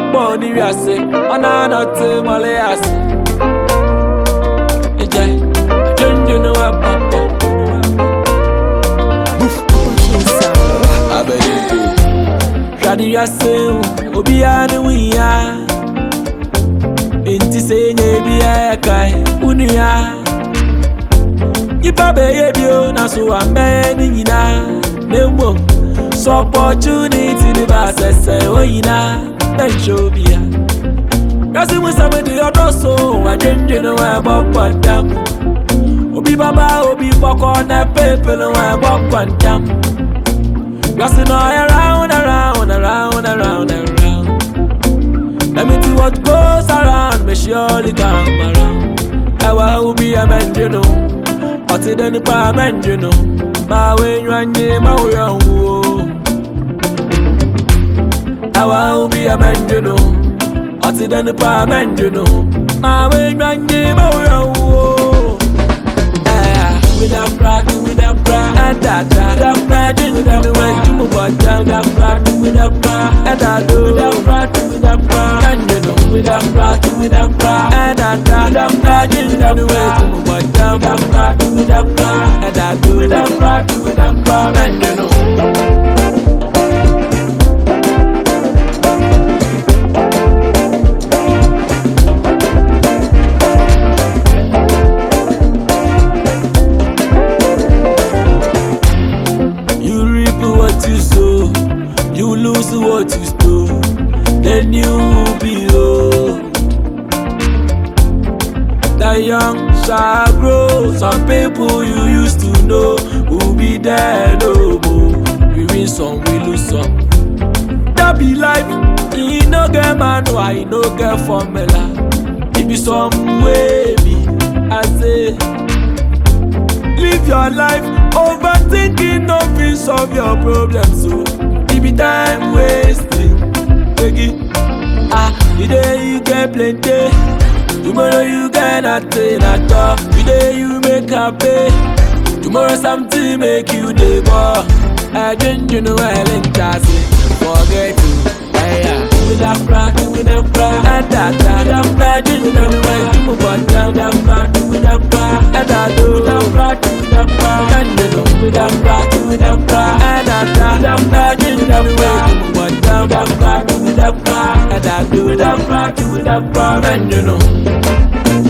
body we say, and I not Malayas. Ejay, change no papa. Abedi, shadi we say, obi anu we ya. Inti say nebi ya kai unia. Ipa be bio na so ambe ni nyina. Nembo, so opportunity the bass say oyina. Benjobia. Kasi musabe di odoso, wajenje no ebo kwantam. Obi baba, obi boko na pepe no ebo kwantam. Kasi no around. Let me do what goes around, me surely come around. Ewa ubi a menjino, oti deni pa menjino. Ma we nyanye ma uyangu. Ewa ubi a menjino, oti deni pa menjino. Ma we nyanye ma uyangu. With a pride, and that pride, with a way to move on down that pride, with a pride, and I do with a pride, and you know, with a pride, and that pride, with a way to move on down that pride, with a pride, and I do with a pride, and you know. You lose what you stole, then you will be low. That young shall grow. Some people you used to know will be there no more. We win some, we lose some. That be life. He no get man, why he no get formula. It be some way, I say. Live your life, overthinking no fit solve your problems. So it be time wasting. Take it. Today you get plenty, tomorrow you get nothing at all. Today you make a pay, tomorrow something make you the ball. I didn't you know I like that. Forget you. With a pride, and that pride, you know the way to move on down that pride, with a pride, and I do with a pride, and you know with a pride, and that pride, you know the way to move on down that pride, with a pride, and I do with a pride, and you know.